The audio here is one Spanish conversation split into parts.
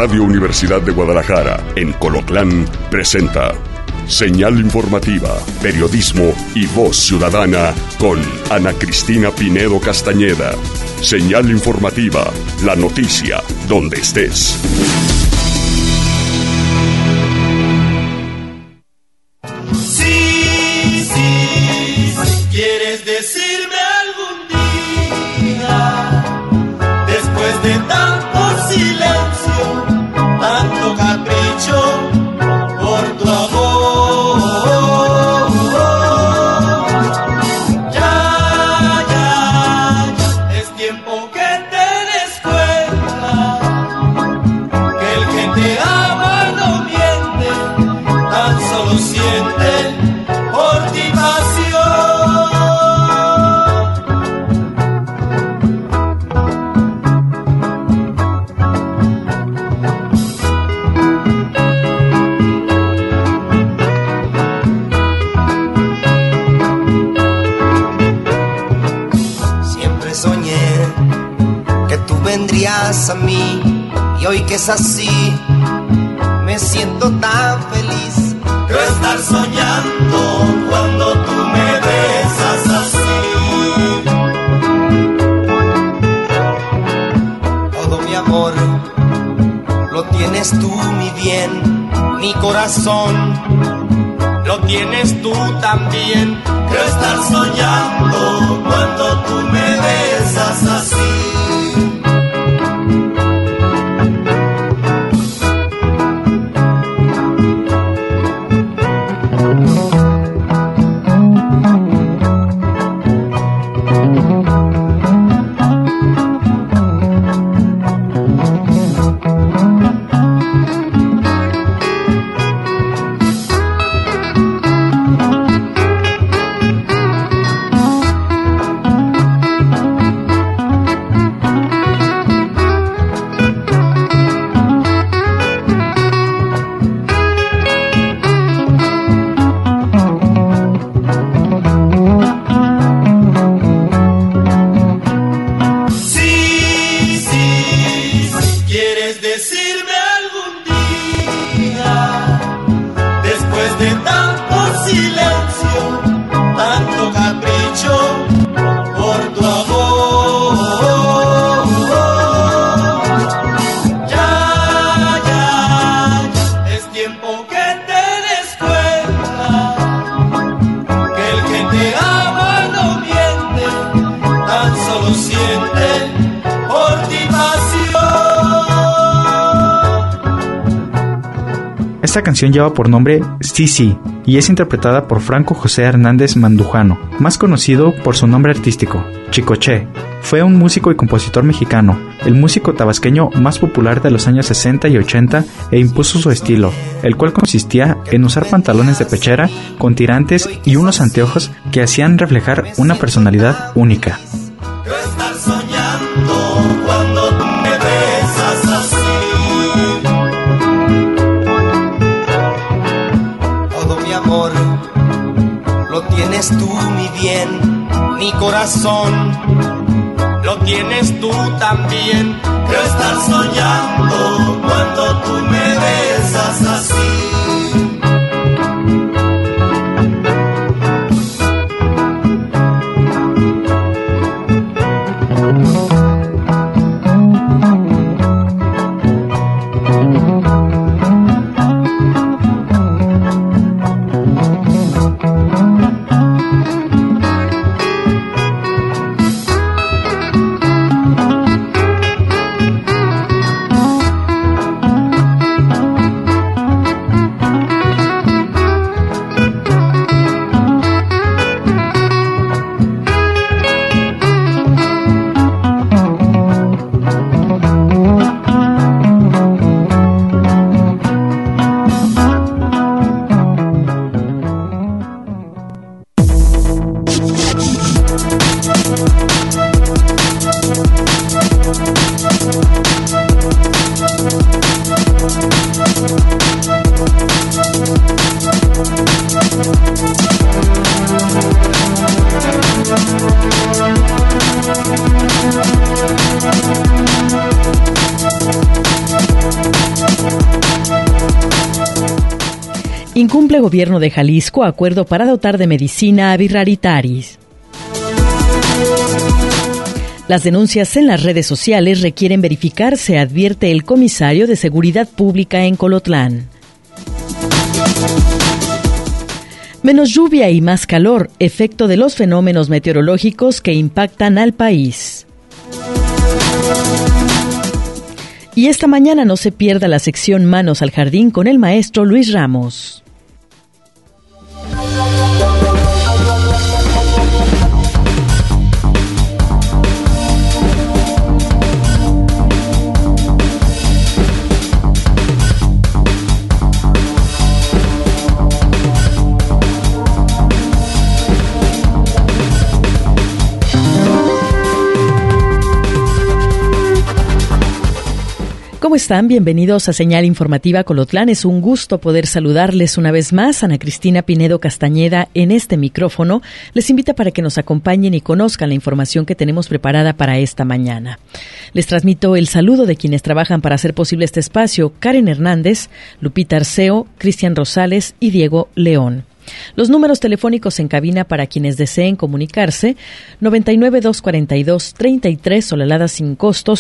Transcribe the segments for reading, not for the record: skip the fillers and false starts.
Radio Universidad de Guadalajara, en Colotlán, presenta Señal Informativa, Periodismo y Voz Ciudadana con Ana Cristina Pinedo Castañeda. Señal Informativa, la noticia donde estés. Sí, si quieres decirme algún día, después de tanto silencio, tanto capricho por tu amor, ya, es tiempo que te des cuenta que el que te ama no miente, tan solo siente por ti pasión. Siempre soñé que tú vendrías a mí, y hoy que es así, me siento tan feliz. Creo estar soñando cuando tú me besas así. Todo mi amor lo tienes tú, mi bien, mi corazón lo tienes tú también. Creo estar soñando cuando tú me besas así. Decirme algún día, después de tanto silencio, tanto capricho por tu amor, ya, es tiempo que te des cuenta que el que te ama no miente, tan solo siente por ti pasión. Esta canción lleva por nombre Sí y es interpretada por Franco José Hernández Mandujano, más conocido por su nombre artístico, Chicoche. Fue un músico y compositor mexicano, el músico tabasqueño más popular de los años 60 y 80 e impuso su estilo, el cual consistía en usar pantalones de pechera con tirantes y unos anteojos que hacían reflejar una personalidad única. Creo estar soñando cuando tú me besas así. Amor, lo tienes tú, mi bien, mi corazón lo tienes tú también. Creo estar soñando cuando tú me besas así. Incumple Gobierno de Jalisco acuerdo para dotar de medicina a Virraritaris. Las denuncias en las redes sociales requieren verificarse, advierte el comisario de Seguridad Pública en Colotlán. Menos lluvia y más calor, efecto de los fenómenos meteorológicos que impactan al país. Y esta mañana no se pierda la sección Manos al Jardín con el maestro Luis Ramos. ¿Cómo están? Bienvenidos a Señal Informativa Colotlán. Es un gusto poder saludarles una vez más. Ana Cristina Pinedo Castañeda en este micrófono les invita para que nos acompañen y conozcan la información que tenemos preparada para esta mañana. Les transmito el saludo de quienes trabajan para hacer posible este espacio: Karen Hernández, Lupita Arceo, Cristian Rosales y Diego León. Los números telefónicos en cabina para quienes deseen comunicarse: 99-242-33, Solalada sin costo,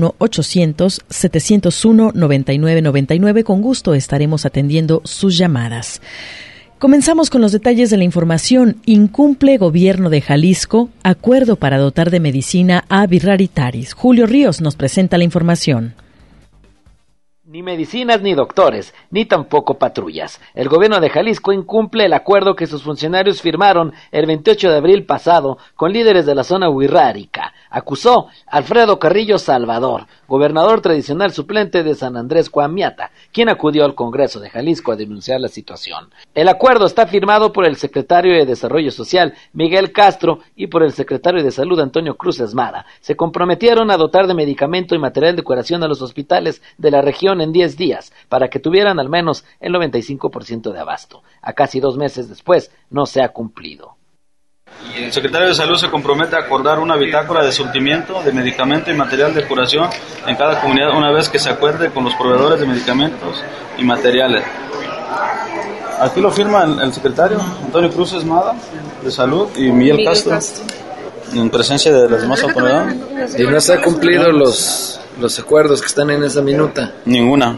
01800-701-9999. Con gusto estaremos atendiendo sus llamadas. Comenzamos con los detalles de la información. Incumple Gobierno de Jalisco acuerdo para dotar de medicina a Virraritaris. Julio Ríos nos presenta la información. Ni medicinas ni doctores, ni tampoco patrullas. El gobierno de Jalisco incumple el acuerdo que sus funcionarios firmaron el 28 de abril pasado con líderes de la zona wixárika. Acusó Alfredo Carrillo Salvador, gobernador tradicional suplente de San Andrés Coamiata, quien acudió al Congreso de Jalisco a denunciar la situación. El acuerdo está firmado por el secretario de Desarrollo Social, Miguel Castro, y por el secretario de Salud, Antonio Cruz Esmada. Se comprometieron a dotar de medicamento y material de curación a los hospitales de la región en 10 días, para que tuvieran al menos el 95% de abasto. A casi 2 meses después, no se ha cumplido. El secretario de Salud se compromete a acordar una bitácora de surtimiento de medicamento y material de curación en cada comunidad una vez que se acuerde con los proveedores de medicamentos y materiales. Aquí lo firma el secretario Antonio Cruz Esmada de Salud y Miguel Castro en presencia de las demás autoridades. ¿Y no se han cumplido los acuerdos que están en esa minuta? Ninguna.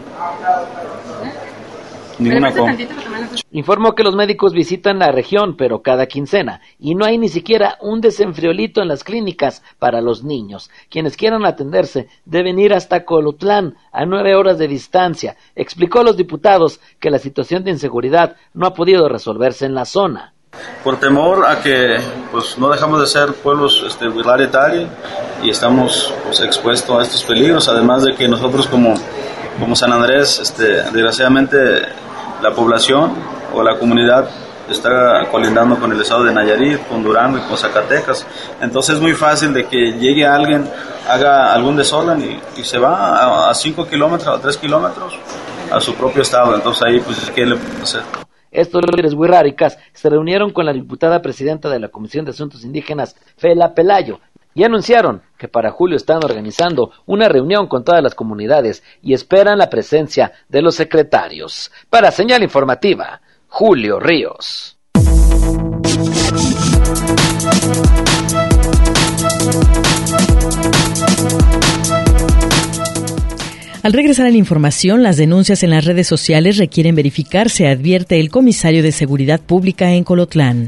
Informó que los médicos visitan la región, pero cada quincena, y no hay ni siquiera un desenfriolito en las clínicas para los niños. Quienes quieran atenderse deben ir hasta Colotlán, a 9 horas de distancia. Explicó a los diputados que la situación de inseguridad no ha podido resolverse en la zona. Por temor a que no dejamos de ser pueblos wixárika y estamos expuestos a estos peligros, además de que nosotros como San Andrés, desgraciadamente la población o la comunidad está colindando con el estado de Nayarit, con Durango y con Zacatecas. Entonces es muy fácil de que llegue alguien, haga algún desorden y se va a 5 kilómetros, a 3 kilómetros a su propio estado. Entonces ahí, ¿qué le puede hacer? Estos líderes wixárikas se reunieron con la diputada presidenta de la Comisión de Asuntos Indígenas, Fela Pelayo, y anunciaron que para julio están organizando una reunión con todas las comunidades y esperan la presencia de los secretarios. Para Señal Informativa, Julio Ríos. Al regresar a la información, las denuncias en las redes sociales requieren verificarse, advierte el comisario de Seguridad Pública en Colotlán.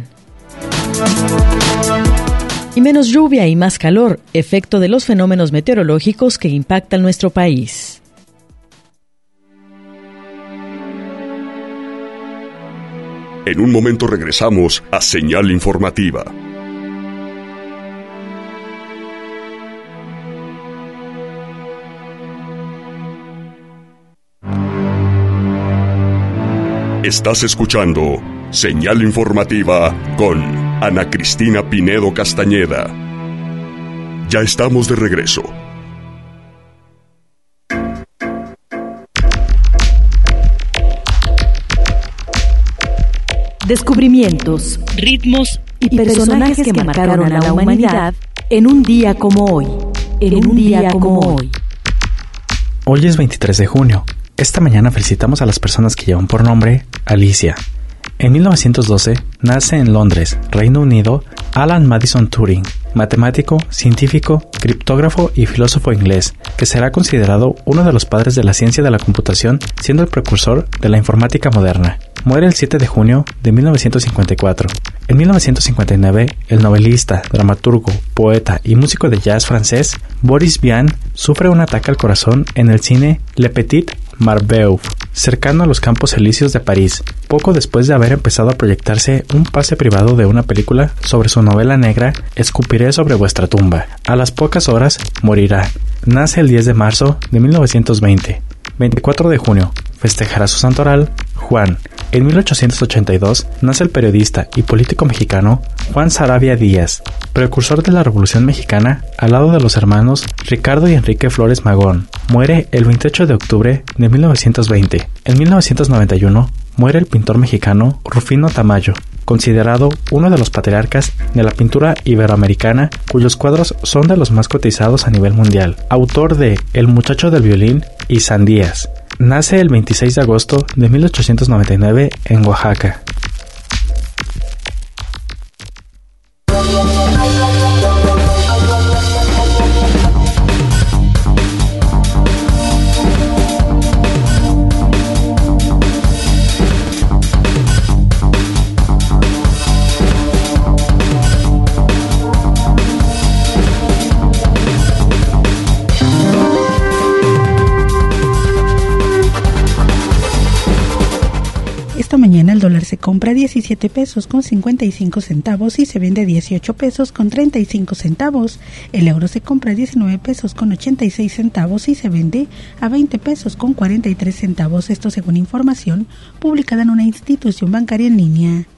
Y menos lluvia y más calor, efecto de los fenómenos meteorológicos que impactan nuestro país. En un momento regresamos a Señal Informativa. Estás escuchando Señal Informativa con Ana Cristina Pinedo Castañeda. Ya estamos de regreso. Descubrimientos, ritmos y personajes que marcaron a la humanidad en un día como hoy. Hoy es 23 de junio. Esta mañana felicitamos a las personas que llevan por nombre Alicia. En 1912 nace en Londres, Reino Unido, Alan Madison Turing, matemático, científico, criptógrafo y filósofo inglés, que será considerado uno de los padres de la ciencia de la computación, siendo el precursor de la informática moderna. Muere el 7 de junio de 1954. En 1959, el novelista, dramaturgo, poeta y músico de jazz francés Boris Vian sufre un ataque al corazón en el cine Le Petit Marbeuf, cercano a los Campos Elíseos de París, poco después de haber empezado a proyectarse un pase privado de una película sobre su novela negra Escupiré sobre vuestra tumba. A las pocas horas morirá. Nace el 10 de marzo de 1920. 24 de junio, festejará su santoral, Juan. En 1882 nace el periodista y político mexicano Juan Saravia Díaz, precursor de la Revolución Mexicana al lado de los hermanos Ricardo y Enrique Flores Magón. Muere el 28 de octubre de 1920. En 1991 muere el pintor mexicano Rufino Tamayo, considerado uno de los patriarcas de la pintura iberoamericana, cuyos cuadros son de los más cotizados a nivel mundial. Autor de El muchacho del violín y Sandías. Nace el 26 de agosto de 1899 en Oaxaca. Esta mañana el dólar se compra 17 pesos con 55 centavos y se vende 18 pesos con 35 centavos. El euro se compra 19 pesos con 86 centavos y se vende a 20 pesos con 43 centavos. Esto según información publicada en una institución bancaria en línea.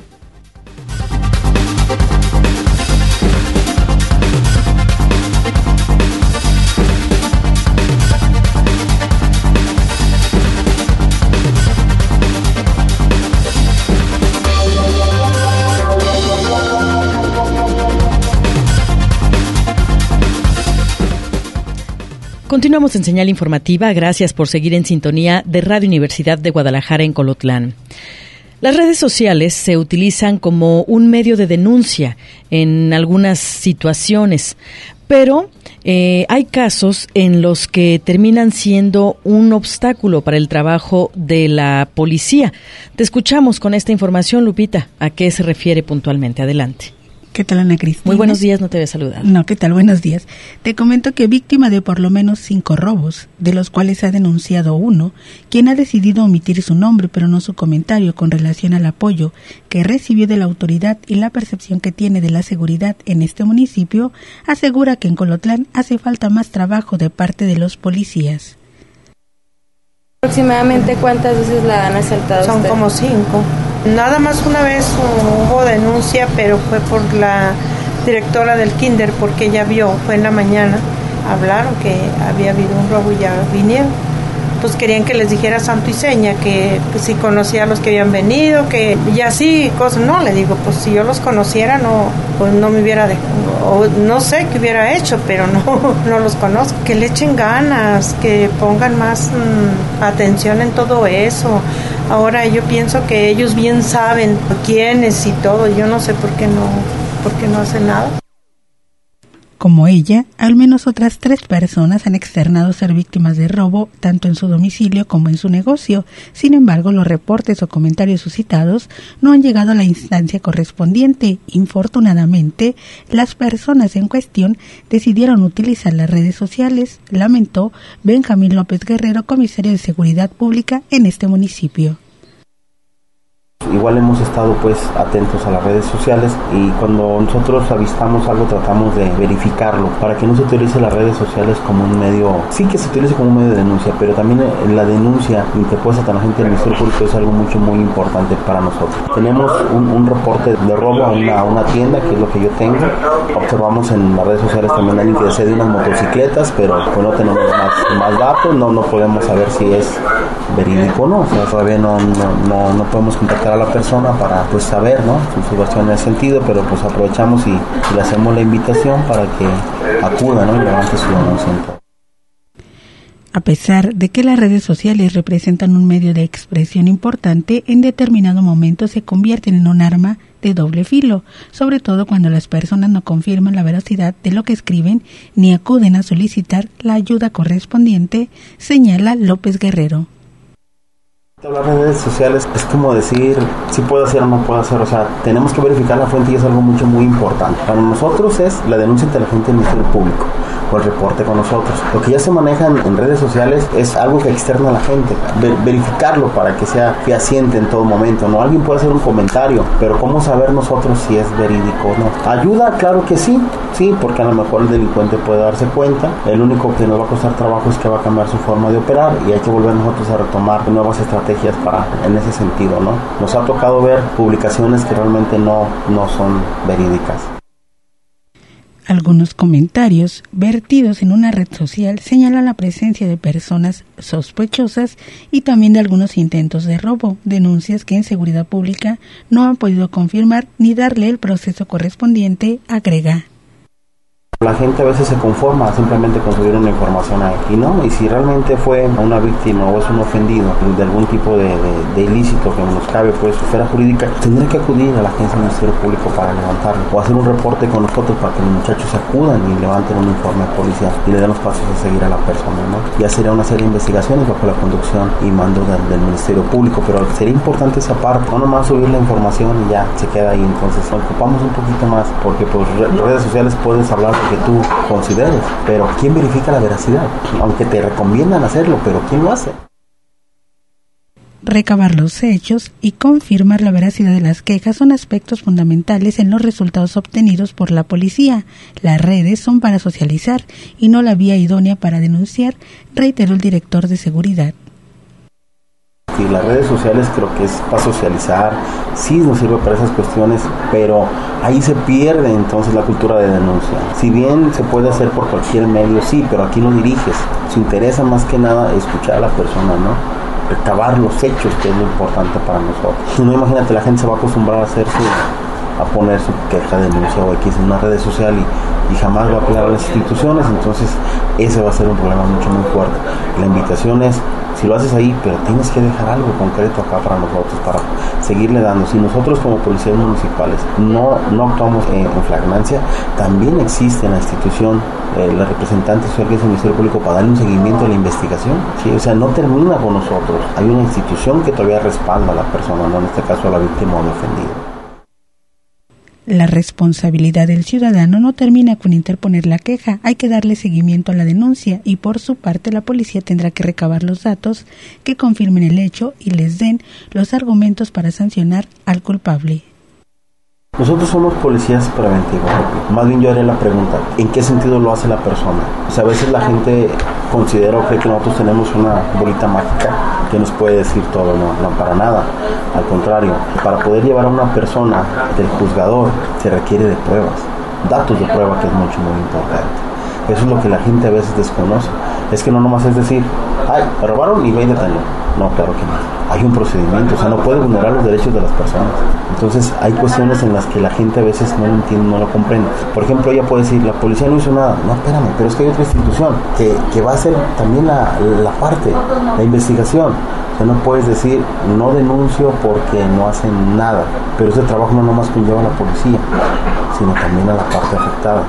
Continuamos en Señal Informativa. Gracias por seguir en sintonía de Radio Universidad de Guadalajara en Colotlán. Las redes sociales se utilizan como un medio de denuncia en algunas situaciones, pero hay casos en los que terminan siendo un obstáculo para el trabajo de la policía. Te escuchamos con esta información, Lupita. ¿A qué se refiere puntualmente? Adelante. ¿Qué tal, Ana Cristina? Muy buenos días, no te había saludado. No, ¿qué tal? Buenos días. Te comento que víctima de por lo menos 5 robos, de los cuales se ha denunciado uno, quien ha decidido omitir su nombre pero no su comentario con relación al apoyo que recibió de la autoridad y la percepción que tiene de la seguridad en este municipio, asegura que en Colotlán hace falta más trabajo de parte de los policías. ¿Aproximadamente cuántas veces la han asaltado? Son usted? como 5. Nada más una vez hubo denuncia, pero fue por la directora del kinder, porque ella vio, fue en la mañana, hablaron que había habido un robo y ya vinieron. Pues querían que les dijera santo y seña, que si conocía a los que habían venido, que y así cosas. No, le digo, pues si yo los conociera, no, pues no me hubiera o no sé qué hubiera hecho, pero no los conozco. Que le echen ganas, que pongan más atención en todo eso. Ahora yo pienso que ellos bien saben quiénes y todo. Yo no sé por qué no hacen nada. Como ella, al menos otras 3 personas han externado ser víctimas de robo, tanto en su domicilio como en su negocio. Sin embargo, los reportes o comentarios suscitados no han llegado a la instancia correspondiente. Infortunadamente, las personas en cuestión decidieron utilizar las redes sociales, lamentó Benjamín López Guerrero, comisario de Seguridad Pública en este municipio. Igual hemos estado pues atentos a las redes sociales y cuando nosotros avistamos algo tratamos de verificarlo para que no se utilice las redes sociales como un medio, sí que se utilice como un medio de denuncia, pero también la denuncia interpuesta ante la gente del Ministerio Público es algo muy importante para nosotros. Tenemos un reporte de robo a una tienda, que es lo que yo tengo. Observamos en las redes sociales también alguien que desea de unas motocicletas, pero pues no tenemos más datos, no podemos saber si es verídico o no, o sea, todavía no podemos contactar a la persona para pues saber, ¿no?, su versión en ese sentido, pero pues aprovechamos y le hacemos la invitación para que acuda, ¿no?, y levante su denuncia. A pesar de que las redes sociales representan un medio de expresión importante, en determinado momento se convierten en un arma de doble filo, sobre todo cuando las personas no confirman la veracidad de lo que escriben ni acuden a solicitar la ayuda correspondiente, señala López Guerrero. Hablar de redes sociales es como decir si puedo hacer o no puedo hacer, o sea, tenemos que verificar la fuente y es algo muy importante. Para nosotros es la denuncia inteligente del Ministerio Público o el reporte con nosotros. Lo que ya se maneja en redes sociales es algo que externa a la gente, verificarlo para que sea fehaciente en todo momento, ¿no? Alguien puede hacer un comentario, pero ¿cómo saber nosotros si es verídico o no? ¿Ayuda? Claro que sí, porque a lo mejor el delincuente puede darse cuenta. El único que nos va a costar trabajo es que va a cambiar su forma de operar y hay que volver nosotros a retomar nuevas estrategias en ese sentido, ¿no? Nos ha tocado ver publicaciones que realmente no son verídicas. Algunos comentarios vertidos en una red social señalan la presencia de personas sospechosas y también de algunos intentos de robo, denuncias que en seguridad pública no han podido confirmar ni darle el proceso correspondiente, agrega. La gente a veces se conforma simplemente con subir una información ahí, y si realmente fue una víctima o es un ofendido de algún tipo de ilícito que nos cabe pues esfera jurídica, tendrá que acudir a la agencia del Ministerio Público para levantarlo o hacer un reporte con nosotros para que los muchachos acudan y levanten un informe de policía y le den los pasos a seguir a la persona, ¿no? Ya sería una serie de investigaciones bajo la conducción y mando del Ministerio Público, pero sería importante esa parte, no nomás subir la información y ya se queda ahí. Entonces nos ocupamos un poquito más porque pues redes sociales puedes hablar que tú consideres, pero ¿quién verifica la veracidad? Aunque te recomiendan hacerlo, pero ¿quién lo hace? Recabar los hechos y confirmar la veracidad de las quejas son aspectos fundamentales en los resultados obtenidos por la policía. Las redes son para socializar y no la vía idónea para denunciar, reiteró el director de seguridad. Y las redes sociales creo que es para socializar, sí nos sirve para esas cuestiones, pero ahí se pierde entonces la cultura de denuncia. Si bien se puede hacer por cualquier medio, sí, pero aquí no diriges. Se interesa más que nada escuchar a la persona, ¿no? Recabar los hechos, que es lo importante para nosotros. No, imagínate, la gente se va a acostumbrar a poner su queja, denuncia o X en una red social y jamás va a apelar a las instituciones, entonces ese va a ser un problema muy fuerte. La invitación es, si lo haces ahí, pero tienes que dejar algo concreto acá para nosotros, para seguirle dando. Si nosotros como policías municipales no actuamos en flagrancia, también existe en la institución la representante social que es el Ministerio Público para darle un seguimiento a la investigación, ¿sí? O sea, no termina con nosotros, hay una institución que todavía respalda a la persona, ¿no? En este caso a la víctima o al ofendido. La responsabilidad del ciudadano no termina con interponer la queja, hay que darle seguimiento a la denuncia y por su parte la policía tendrá que recabar los datos que confirmen el hecho y les den los argumentos para sancionar al culpable. Nosotros somos policías preventivos. Más bien yo haré la pregunta, ¿en qué sentido lo hace la persona? O sea, a veces la gente considera o cree que nosotros tenemos una bolita mágica que nos puede decir todo. No, para nada. Al contrario, para poder llevar a una persona del juzgador se requiere de pruebas, datos de prueba, que es muy importante. Eso es lo que la gente a veces desconoce. Es que no nomás es decir, ay, me robaron y ve y deténlo. No, claro que no. Hay un procedimiento, o sea, no puede vulnerar los derechos de las personas. Entonces, hay cuestiones en las que la gente a veces no lo entiende, no lo comprende. Por ejemplo, ella puede decir, la policía no hizo nada. No, espérame, pero es que hay otra institución que va a hacer también la parte, la investigación. O sea, no puedes decir, no denuncio porque no hacen nada. Pero ese trabajo no nomás conlleva a la policía, sino también a la parte afectada.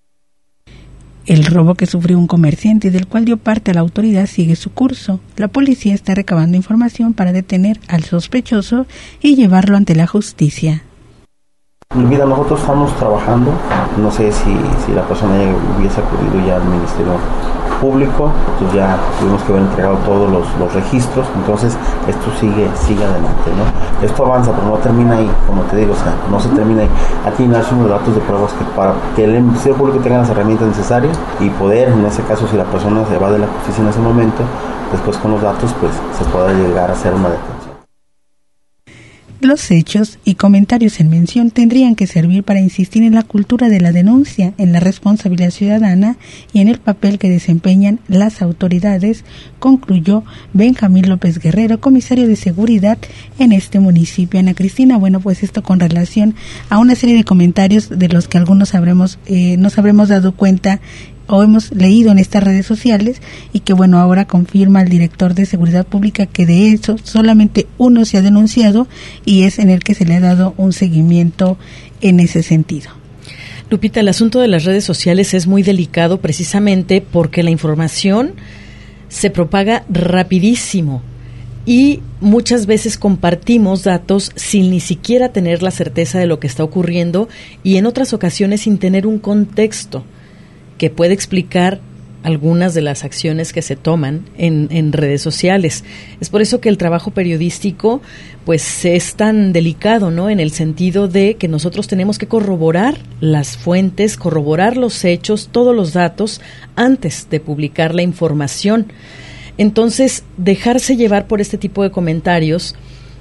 El robo que sufrió un comerciante y del cual dio parte a la autoridad sigue su curso. La policía está recabando información para detener al sospechoso y llevarlo ante la justicia. Mira, nosotros estamos trabajando, no sé si la persona ya hubiese acudido ya al Ministerio Público, pues ya tuvimos que haber entregado todos los registros, entonces esto sigue adelante, ¿no? Esto avanza, pero no termina ahí, como te digo, o sea, no se termina ahí. Aquí nacen los datos de pruebas para que el Ministerio Público tenga las herramientas necesarias y poder, en ese caso, si la persona se va de la justicia en ese momento, después con los datos, pues se pueda llegar a hacer una detención. Los hechos y comentarios en mención tendrían que servir para insistir en la cultura de la denuncia, en la responsabilidad ciudadana y en el papel que desempeñan las autoridades, concluyó Benjamín López Guerrero, comisario de seguridad en este municipio. Ana Cristina, bueno, pues esto con relación a una serie de comentarios de los que algunos nos habremos dado cuenta o hemos leído en estas redes sociales, y que bueno, ahora confirma el director de Seguridad Pública que de eso solamente uno se ha denunciado y es en el que se le ha dado un seguimiento en ese sentido. Lupita, el asunto de las redes sociales es muy delicado precisamente porque la información se propaga rapidísimo y muchas veces compartimos datos sin ni siquiera tener la certeza de lo que está ocurriendo y en otras ocasiones sin tener un contexto que puede explicar algunas de las acciones que se toman en redes sociales. Es por eso que el trabajo periodístico pues es tan delicado, ¿no? En el sentido de que nosotros tenemos que corroborar las fuentes, corroborar los hechos, todos los datos antes de publicar la información. Entonces, dejarse llevar por este tipo de comentarios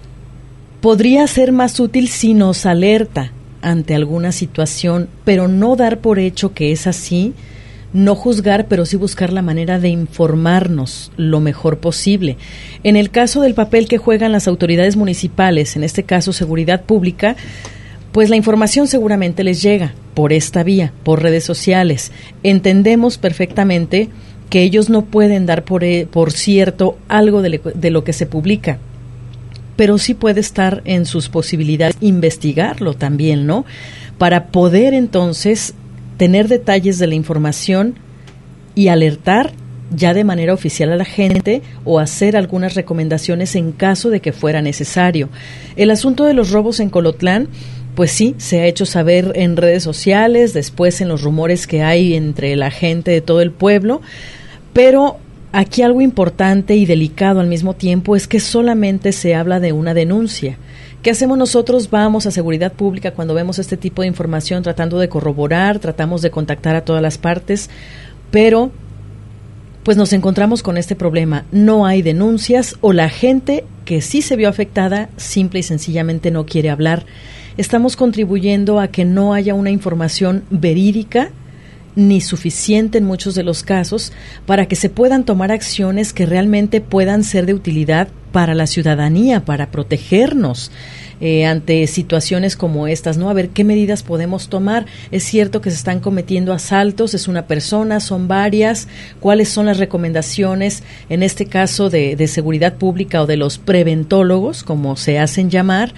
podría ser más útil si nos alerta ante alguna situación, pero no dar por hecho que es así. No juzgar, pero sí buscar la manera de informarnos lo mejor posible. En el caso del papel que juegan las autoridades municipales, en este caso Seguridad Pública, pues la información seguramente les llega por esta vía, por redes sociales. Entendemos perfectamente que ellos no pueden dar por cierto algo de lo que se publica, pero sí puede estar en sus posibilidades investigarlo también, ¿no? Para poder entonces tener detalles de la información y alertar ya de manera oficial a la gente o hacer algunas recomendaciones en caso de que fuera necesario. El asunto de los robos en Colotlán, pues sí, se ha hecho saber en redes sociales, después en los rumores que hay entre la gente de todo el pueblo, pero aquí algo importante y delicado al mismo tiempo es que solamente se habla de una denuncia. ¿Qué hacemos nosotros? Vamos a Seguridad Pública cuando vemos este tipo de información tratando de corroborar, tratamos de contactar a todas las partes, pero pues nos encontramos con este problema. No hay denuncias o la gente que sí se vio afectada simple y sencillamente no quiere hablar. Estamos contribuyendo a que no haya una información verídica ni suficiente en muchos de los casos para que se puedan tomar acciones que realmente puedan ser de utilidad para la ciudadanía, para protegernos ante situaciones como estas, ¿no? A ver qué medidas podemos tomar. Es cierto que se están cometiendo asaltos, es una persona, son varias. ¿Cuáles son las recomendaciones, en este caso de Seguridad Pública o de los preventólogos, como se hacen llamar?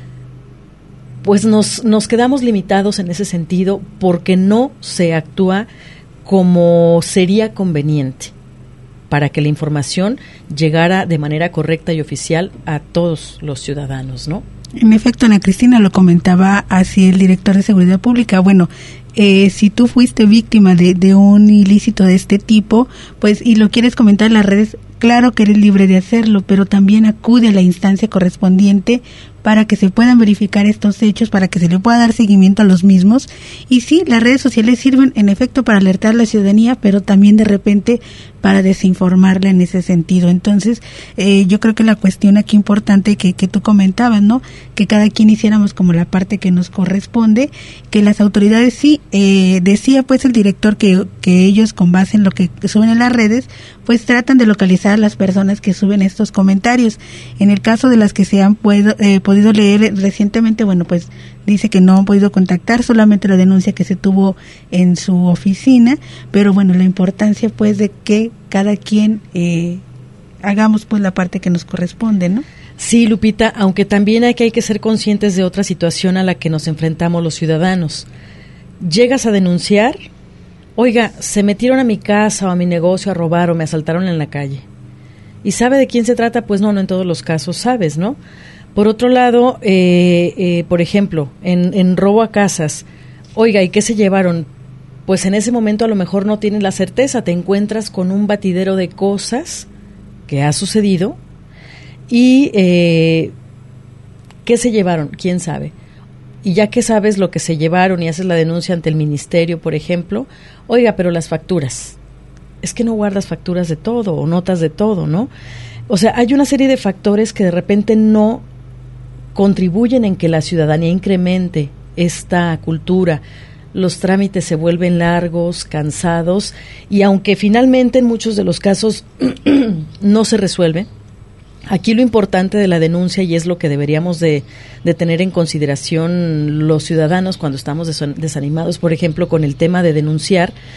Pues nos quedamos limitados en ese sentido porque no se actúa como sería conveniente para que la información llegara de manera correcta y oficial a todos los ciudadanos, ¿no? En efecto, Ana Cristina, lo comentaba así el director de Seguridad Pública. Bueno, si tú fuiste víctima de un ilícito de este tipo, pues, y lo quieres comentar en las redes, claro que eres libre de hacerlo, pero también acude a la instancia correspondiente para que se puedan verificar estos hechos, para que se le pueda dar seguimiento a los mismos. Y sí, las redes sociales sirven en efecto para alertar a la ciudadanía, pero también de repente para desinformarla en ese sentido. Entonces, yo creo que la cuestión aquí importante que tú comentabas, ¿no? Que cada quien hiciéramos como la parte que nos corresponde, que las autoridades sí, decía pues el director que ellos con base en lo que suben en las redes, pues tratan de localizar a las personas que suben estos comentarios. En el caso de las que se han podido leer recientemente, bueno, pues dice que no han podido contactar, solamente la denuncia que se tuvo en su oficina, pero bueno, la importancia pues de que cada quien hagamos pues la parte que nos corresponde, ¿no? Sí, Lupita, aunque también hay que ser conscientes de otra situación a la que nos enfrentamos los ciudadanos. Llegas a denunciar, oiga, se metieron a mi casa o a mi negocio a robar o me asaltaron en la calle. ¿Y sabe de quién se trata? Pues no en todos los casos sabes, ¿no? Por otro lado, por ejemplo, en robo a casas, oiga, ¿y qué se llevaron? Pues en ese momento a lo mejor no tienes la certeza, te encuentras con un batidero de cosas que ha sucedido y ¿qué se llevaron? ¿Quién sabe? Y ya que sabes lo que se llevaron y haces la denuncia ante el ministerio, por ejemplo, oiga, pero las facturas, es que no guardas facturas de todo o notas de todo, ¿no? O sea, hay una serie de factores que de repente no contribuyen en que la ciudadanía incremente esta cultura. Los trámites se vuelven largos, cansados, y aunque finalmente en muchos de los casos no se resuelve, aquí lo importante de la denuncia, y es lo que deberíamos de tener en consideración los ciudadanos cuando estamos desanimados, por ejemplo, con el tema de denunciar,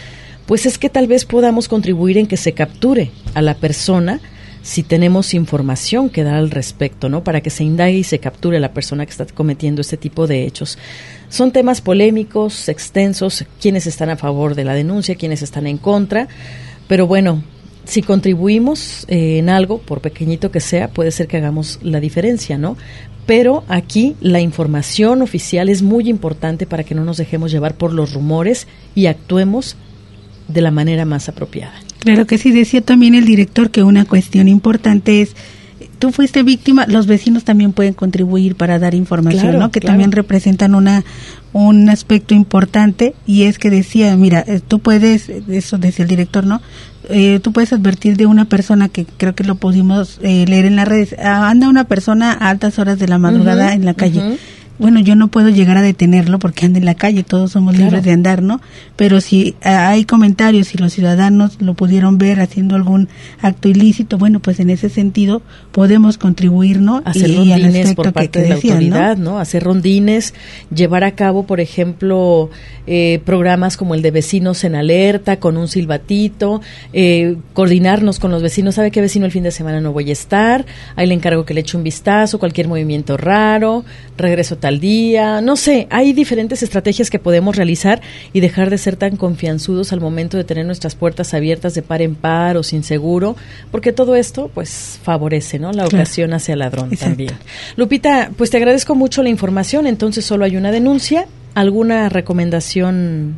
pues es que tal vez podamos contribuir en que se capture a la persona si tenemos información que dar al respecto, ¿no? Para que se indague y se capture a la persona que está cometiendo este tipo de hechos. Son temas polémicos, extensos, quienes están a favor de la denuncia, quienes están en contra, pero bueno, si contribuimos en algo, por pequeñito que sea, puede ser que hagamos la diferencia, ¿no? Pero aquí la información oficial es muy importante para que no nos dejemos llevar por los rumores y actuemos de la manera más apropiada. Claro que sí, decía también el director que una cuestión importante es, tú fuiste víctima, los vecinos también pueden contribuir para dar información, claro, ¿no? Que claro, también representan un aspecto importante, y es que decía, mira, tú puedes, eso decía el director, ¿no? Tú puedes advertir de una persona que creo que lo pudimos leer en las redes, anda una persona a altas horas de la madrugada en la calle. Bueno, yo no puedo llegar a detenerlo porque anda en la calle, todos somos libres de andar, ¿no? Pero si hay comentarios, si los ciudadanos lo pudieron ver haciendo algún acto ilícito, bueno, pues en ese sentido podemos contribuir, ¿no? Hacer rondines por parte de la autoridad, ¿no? Hacer rondines, llevar a cabo, por ejemplo, programas como el de Vecinos en Alerta, con un silbatito, coordinarnos con los vecinos. ¿Sabe qué vecino el fin de semana no voy a estar? Ahí le encargo que le eche un vistazo, cualquier movimiento raro, regreso tal día, no sé, hay diferentes estrategias que podemos realizar y dejar de ser tan confianzudos al momento de tener nuestras puertas abiertas de par en par o sin seguro, porque todo esto pues favorece, ¿no? La ocasión hacia ladrón. Exacto. También. Lupita, pues te agradezco mucho la información. Entonces solo hay una denuncia, ¿alguna recomendación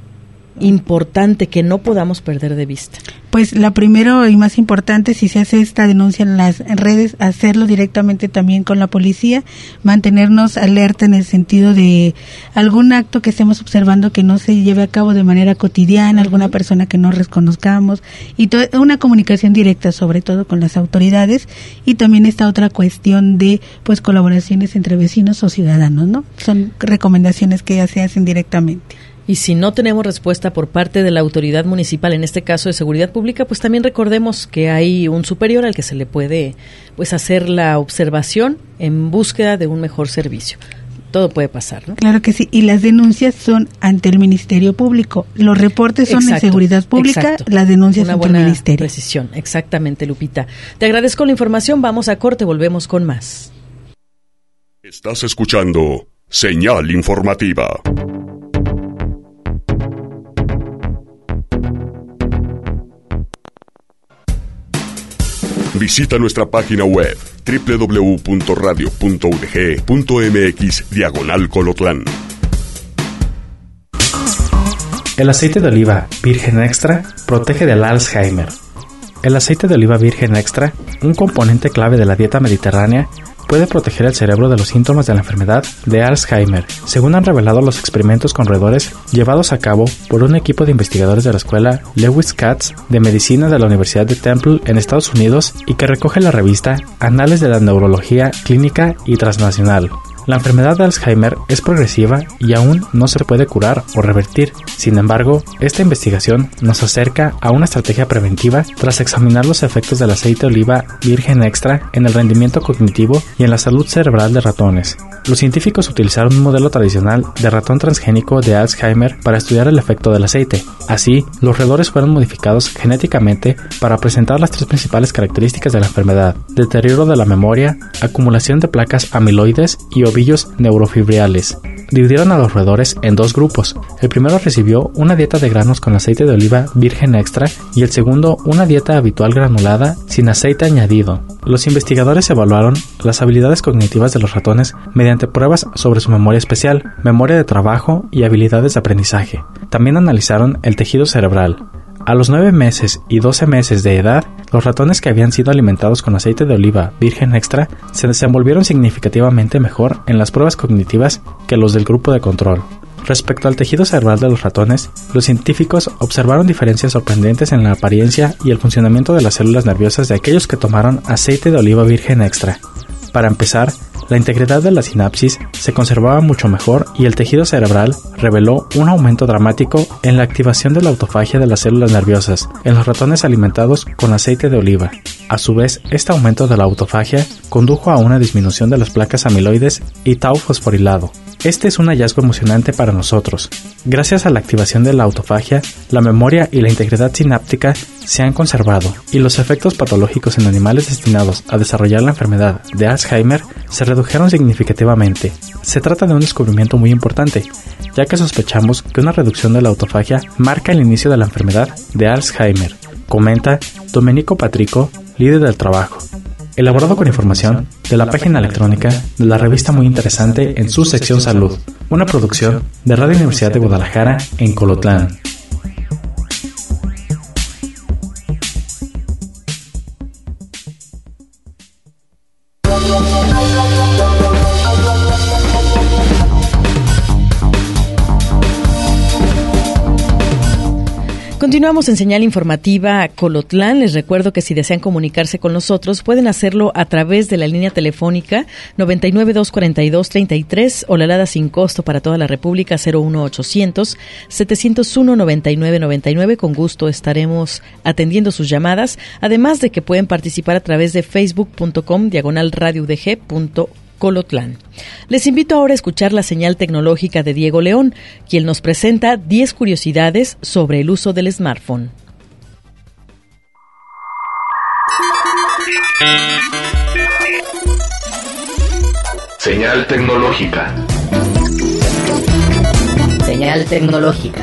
importante que no podamos perder de vista? Pues la primero y más importante, si se hace esta denuncia en las redes, hacerlo directamente también con la policía, mantenernos alerta en el sentido de algún acto que estemos observando que no se lleve a cabo de manera cotidiana, alguna persona que no reconozcamos, y una comunicación directa sobre todo con las autoridades, y también esta otra cuestión de pues colaboraciones entre vecinos o ciudadanos, ¿no? Son recomendaciones que ya se hacen directamente. Y si no tenemos respuesta por parte de la autoridad municipal, en este caso de seguridad pública, pues también recordemos que hay un superior al que se le puede pues hacer la observación en búsqueda de un mejor servicio. Todo puede pasar, ¿no? Claro que sí, y las denuncias son ante el Ministerio Público. Los reportes son en Seguridad Pública, las denuncias ante el Ministerio. Precisión, exactamente, Lupita. Te agradezco la información, vamos a corte, volvemos con más. Estás escuchando Señal Informativa. Visita nuestra página web www.radio.udg.mx/Colotlán. El aceite de oliva virgen extra protege del Alzheimer. El aceite de oliva virgen extra, un componente clave de la dieta mediterránea, puede proteger el cerebro de los síntomas de la enfermedad de Alzheimer, según han revelado los experimentos con roedores llevados a cabo por un equipo de investigadores de la escuela Lewis Katz de Medicina de la Universidad de Temple en Estados Unidos y que recoge la revista Anales de la Neurología Clínica y Transnacional. La enfermedad de Alzheimer es progresiva y aún no se puede curar o revertir. Sin embargo, esta investigación nos acerca a una estrategia preventiva tras examinar los efectos del aceite de oliva virgen extra en el rendimiento cognitivo y en la salud cerebral de ratones. Los científicos utilizaron un modelo tradicional de ratón transgénico de Alzheimer para estudiar el efecto del aceite. Así, los roedores fueron modificados genéticamente para presentar las tres principales características de la enfermedad: deterioro de la memoria, acumulación de placas amiloides y ovillos neurofibriales. Dividieron a los roedores en dos grupos. El primero recibió una dieta de granos con aceite de oliva virgen extra y el segundo una dieta habitual granulada sin aceite añadido. Los investigadores evaluaron las habilidades cognitivas de los ratones mediante pruebas sobre su memoria especial, memoria de trabajo y habilidades de aprendizaje. También analizaron el tejido cerebral. A los 9 meses y 12 meses de edad, los ratones que habían sido alimentados con aceite de oliva virgen extra se desenvolvieron significativamente mejor en las pruebas cognitivas que los del grupo de control. Respecto al tejido cerebral de los ratones, los científicos observaron diferencias sorprendentes en la apariencia y el funcionamiento de las células nerviosas de aquellos que tomaron aceite de oliva virgen extra. Para empezar, la integridad de la sinapsis se conservaba mucho mejor y el tejido cerebral reveló un aumento dramático en la activación de la autofagia de las células nerviosas en los ratones alimentados con aceite de oliva. A su vez, este aumento de la autofagia condujo a una disminución de las placas amiloides y tau fosforilado. Este es un hallazgo emocionante para nosotros. Gracias a la activación de la autofagia, la memoria y la integridad sináptica se han conservado, y los efectos patológicos en animales destinados a desarrollar la enfermedad de Alzheimer se redujeron significativamente. Se trata de un descubrimiento muy importante, ya que sospechamos que una reducción de la autofagia marca el inicio de la enfermedad de Alzheimer, comenta Domenico Patrico, líder del trabajo. Elaborado con información de la página electrónica de la revista Muy Interesante en su sección Salud, una producción de Radio Universidad de Guadalajara en Colotlán. Continuamos en Señal Informativa Colotlán. Les recuerdo que si desean comunicarse con nosotros pueden hacerlo a través de la línea telefónica 99-242-33 o la alada sin costo para toda la República 01800-701-9999. Con gusto estaremos atendiendo sus llamadas, además de que pueden participar a través de facebook.com/radioudg.com. Colotlán. Les invito ahora a escuchar la señal tecnológica de Diego León, quien nos presenta 10 curiosidades sobre el uso del smartphone. Señal tecnológica. Señal tecnológica.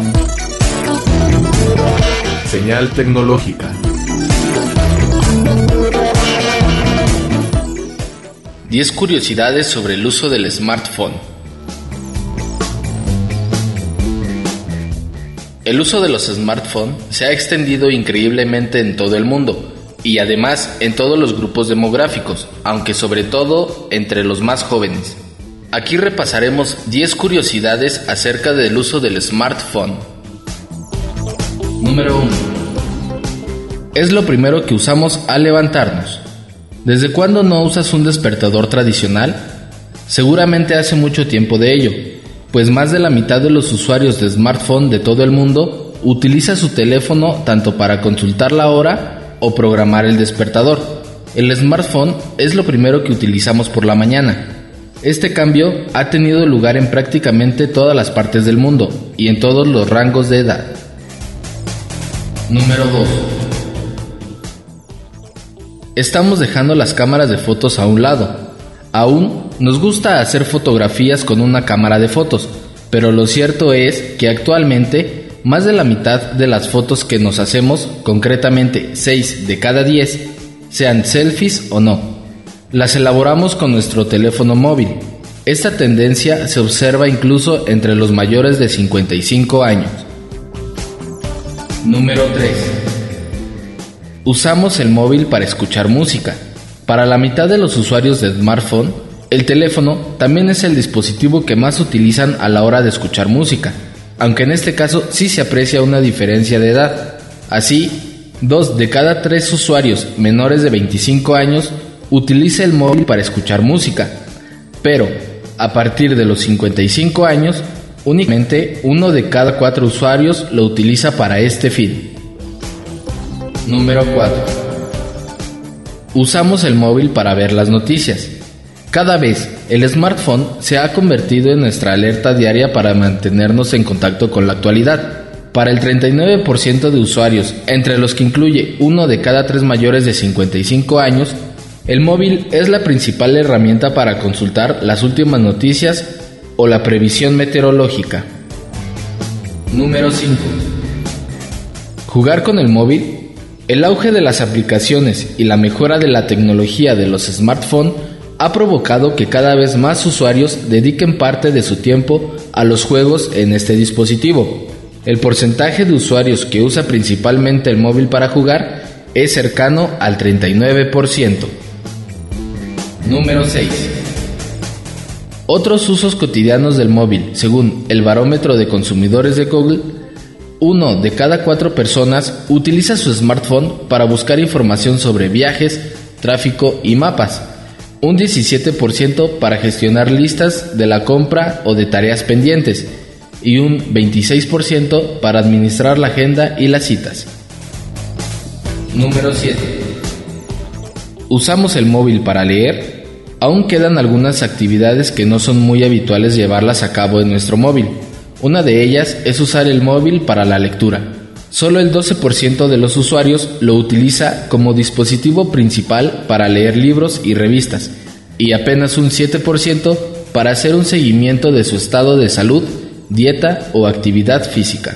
Señal tecnológica. 10 curiosidades sobre el uso del smartphone. El uso de los smartphones se ha extendido increíblemente en todo el mundo y además en todos los grupos demográficos, aunque sobre todo entre los más jóvenes. Aquí repasaremos 10 curiosidades acerca del uso del smartphone. Número 1. Es lo primero que usamos al levantarnos. ¿Desde cuándo no usas un despertador tradicional? Seguramente hace mucho tiempo de ello, pues más de la mitad de los usuarios de smartphone de todo el mundo utiliza su teléfono tanto para consultar la hora o programar el despertador. El smartphone es lo primero que utilizamos por la mañana. Este cambio ha tenido lugar en prácticamente todas las partes del mundo y en todos los rangos de edad. Número 2. Estamos dejando las cámaras de fotos a un lado. Aún nos gusta hacer fotografías con una cámara de fotos, pero lo cierto es que actualmente más de la mitad de las fotos que nos hacemos, concretamente 6 de cada 10, sean selfies o no, las elaboramos con nuestro teléfono móvil. Esta tendencia se observa incluso entre los mayores de 55 años. Número 3. Usamos el móvil para escuchar música. Para la mitad de los usuarios de smartphone, el teléfono también es el dispositivo que más utilizan a la hora de escuchar música, aunque en este caso sí se aprecia una diferencia de edad. Así, 2 de cada 3 usuarios menores de 25 años utiliza el móvil para escuchar música, pero a partir de los 55 años, únicamente 1 de cada 4 usuarios lo utiliza para este fin. Número 4. Usamos el móvil para ver las noticias. Cada vez el smartphone se ha convertido en nuestra alerta diaria para mantenernos en contacto con la actualidad. Para el 39% de usuarios, entre los que incluye 1 de cada 3 mayores de 55 años, el móvil es la principal herramienta para consultar las últimas noticias o la previsión meteorológica. Número 5. Jugar con el móvil. El auge de las aplicaciones y la mejora de la tecnología de los smartphones ha provocado que cada vez más usuarios dediquen parte de su tiempo a los juegos en este dispositivo. El porcentaje de usuarios que usa principalmente el móvil para jugar es cercano al 39%. Número 6. Otros usos cotidianos del móvil, según el barómetro de consumidores de Google, 1 de cada 4 personas utiliza su smartphone para buscar información sobre viajes, tráfico y mapas, un 17% para gestionar listas de la compra o de tareas pendientes y un 26% para administrar la agenda y las citas. Número 7. ¿Usamos el móvil para leer? Aún quedan algunas actividades que no son muy habituales llevarlas a cabo en nuestro móvil. Una de ellas es usar el móvil para la lectura. Solo el 12% de los usuarios lo utiliza como dispositivo principal para leer libros y revistas, y apenas un 7% para hacer un seguimiento de su estado de salud, dieta o actividad física.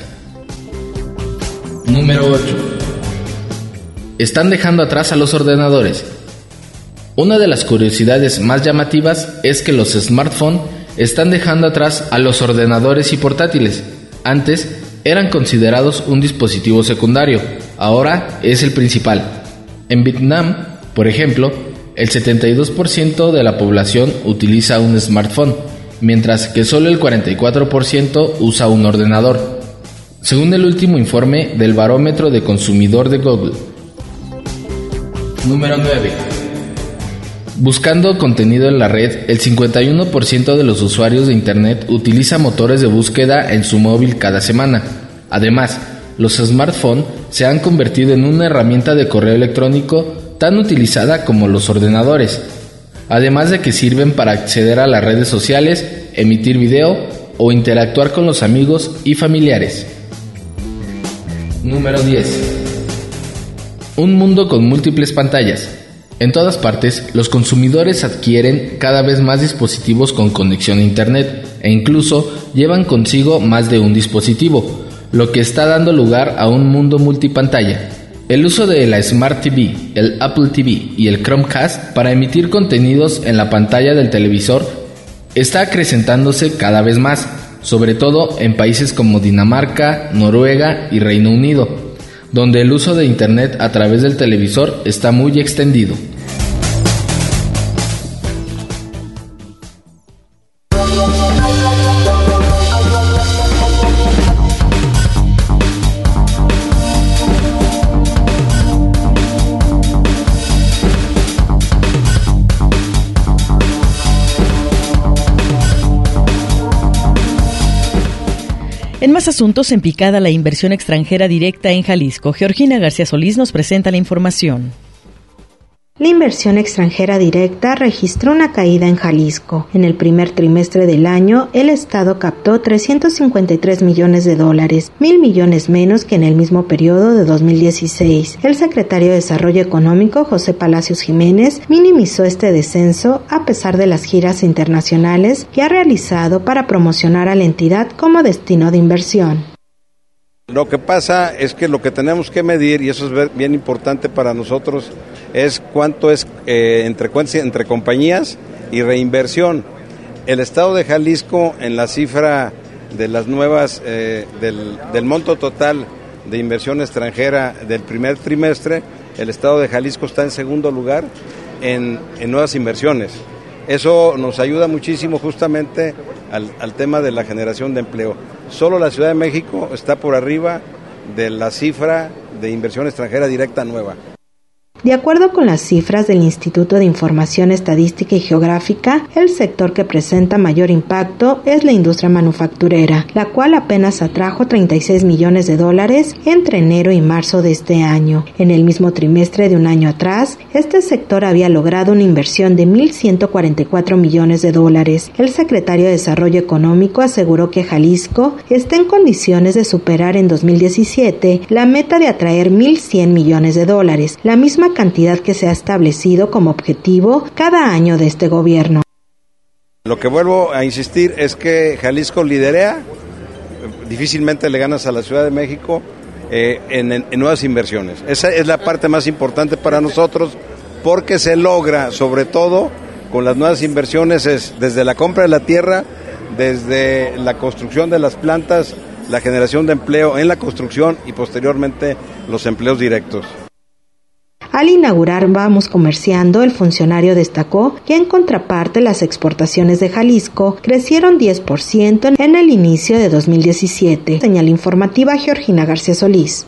Número 8. Están dejando atrás a los ordenadores. Una de las curiosidades más llamativas es que los smartphones están dejando atrás a los ordenadores y portátiles. Antes eran considerados un dispositivo secundario, ahora es el principal. En Vietnam, por ejemplo, el 72% de la población utiliza un smartphone, mientras que solo el 44% usa un ordenador, según el último informe del Barómetro de Consumidor de Google. Número 9. Buscando contenido en la red, el 51% de los usuarios de Internet utiliza motores de búsqueda en su móvil cada semana. Además, los smartphones se han convertido en una herramienta de correo electrónico tan utilizada como los ordenadores, además de que sirven para acceder a las redes sociales, emitir video o interactuar con los amigos y familiares. Número 10. Un mundo con múltiples pantallas. En todas partes, los consumidores adquieren cada vez más dispositivos con conexión a Internet e incluso llevan consigo más de un dispositivo, lo que está dando lugar a un mundo multipantalla. El uso de la Smart TV, el Apple TV y el Chromecast para emitir contenidos en la pantalla del televisor está acrecentándose cada vez más, sobre todo en países como Dinamarca, Noruega y Reino Unido, donde el uso de Internet a través del televisor está muy extendido. En más asuntos, en picada la inversión extranjera directa en Jalisco. Georgina García Solís nos presenta la información. La inversión extranjera directa registró una caída en Jalisco. En el primer trimestre del año, el Estado captó $353 millones, 1,000 millones menos que en el mismo periodo de 2016. El secretario de Desarrollo Económico, José Palacios Jiménez, minimizó este descenso a pesar de las giras internacionales que ha realizado para promocionar a la entidad como destino de inversión. Lo que pasa es que lo que tenemos que medir, y eso es bien importante para nosotros, es cuánto es entre compañías y reinversión. El Estado de Jalisco, en la cifra de las nuevas, del monto total de inversión extranjera del primer trimestre, el Estado de Jalisco está en segundo lugar en nuevas inversiones. Eso nos ayuda muchísimo justamente al tema de la generación de empleo. Solo la Ciudad de México está por arriba de la cifra de inversión extranjera directa nueva. De acuerdo con las cifras del Instituto de Información Estadística y Geográfica, el sector que presenta mayor impacto es la industria manufacturera, la cual apenas atrajo $36 millones entre enero y marzo de este año. En el mismo trimestre de un año atrás, este sector había logrado una inversión de $1,144 millones. El secretario de Desarrollo Económico aseguró que Jalisco está en condiciones de superar en 2017 la meta de atraer $1,100 millones, la misma cantidad que se ha establecido como objetivo cada año de este gobierno. Lo que vuelvo a insistir es que Jalisco liderea, difícilmente le ganas a la Ciudad de México en nuevas inversiones. Esa es la parte más importante para nosotros porque se logra, sobre todo con las nuevas inversiones, es desde la compra de la tierra, desde la construcción de las plantas, la generación de empleo en la construcción y posteriormente los empleos directos. Al inaugurar Vamos Comerciando, el funcionario destacó que en contraparte las exportaciones de Jalisco crecieron 10% en el inicio de 2017. Señal informativa Georgina García Solís.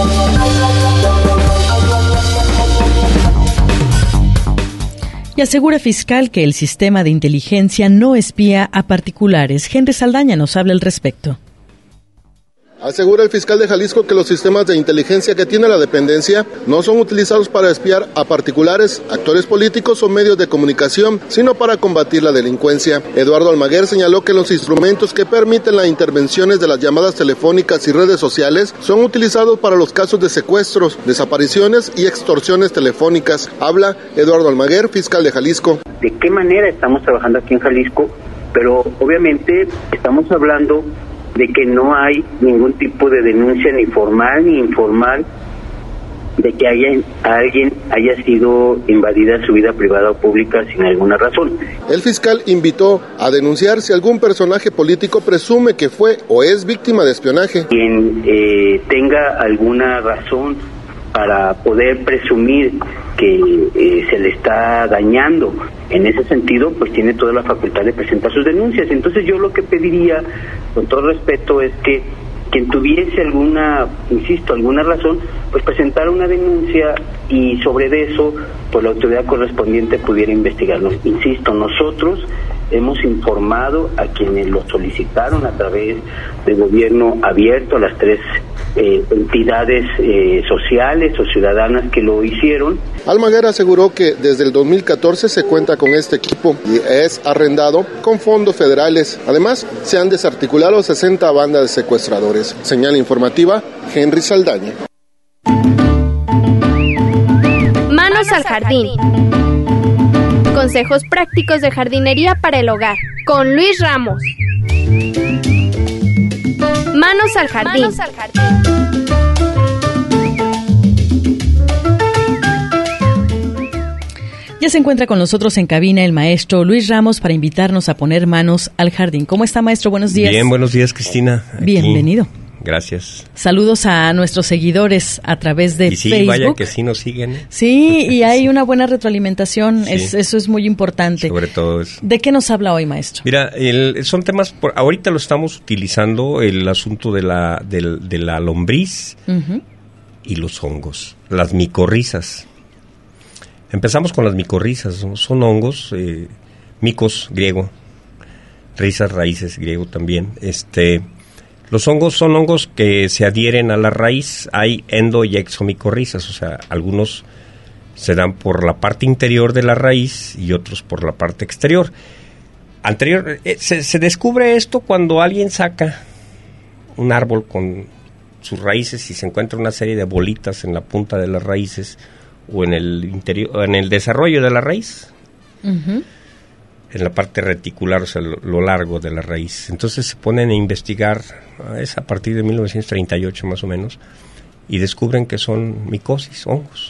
Y asegura fiscal que el sistema de inteligencia no espía a particulares. Henry Saldaña nos habla al respecto. Asegura el fiscal de Jalisco que los sistemas de inteligencia que tiene la dependencia no son utilizados para espiar a particulares, actores políticos o medios de comunicación, sino para combatir la delincuencia. Eduardo Almaguer señaló que los instrumentos que permiten las intervenciones de las llamadas telefónicas y redes sociales son utilizados para los casos de secuestros, desapariciones y extorsiones telefónicas. Habla Eduardo Almaguer, fiscal de Jalisco. ¿De qué manera estamos trabajando aquí en Jalisco? Pero obviamente estamos hablando de que no hay ningún tipo de denuncia ni formal ni informal de que alguien haya sido invadida su vida privada o pública sin alguna razón. El fiscal invitó a denunciar si algún personaje político presume que fue o es víctima de espionaje. Quien tenga alguna razón para poder presumir que se le está dañando en ese sentido, pues tiene toda la facultad de presentar sus denuncias. Entonces yo lo que pediría, con todo respeto, es que quien tuviese alguna razón, pues presentara una denuncia y sobre eso, pues la autoridad correspondiente pudiera investigarlo. Insisto, nosotros hemos informado a quienes lo solicitaron a través del gobierno abierto, a las 3 entidades sociales o ciudadanas que lo hicieron. Almaguer aseguró que desde el 2014 se cuenta con este equipo y es arrendado con fondos federales. Además, se han desarticulado 60 bandas de secuestradores. Señal informativa, Henry Saldaña. Manos al jardín. Consejos prácticos de jardinería para el hogar, con Luis Ramos. Manos al jardín. Manos al jardín. Ya se encuentra con nosotros en cabina el maestro Luis Ramos para invitarnos a poner manos al jardín. ¿Cómo está, maestro? Buenos días. Bien, buenos días, Cristina. Bienvenido. Gracias. Saludos a nuestros seguidores a través de Facebook. Y vaya que sí nos siguen. Sí, y hay una buena retroalimentación, sí. Eso es muy importante. Sobre todo eso. ¿De qué nos habla hoy, maestro? Mira, son temas, ahorita lo estamos utilizando, el asunto de la lombriz y los hongos, las micorrizas. Empezamos con las micorrizas, ¿no? Son hongos, micos, griego, rizas, raíces, griego también, Los hongos son hongos que se adhieren a la raíz. Hay endo y exomicorrizas, o sea, algunos se dan por la parte interior de la raíz y otros por la parte exterior. Se descubre esto cuando alguien saca un árbol con sus raíces y se encuentra una serie de bolitas en la punta de las raíces o en el interior, en el desarrollo de la raíz. En la parte reticular, o sea, lo largo de la raíz. Entonces se ponen a investigar, es a partir de 1938 más o menos, y descubren que son micosis, hongos.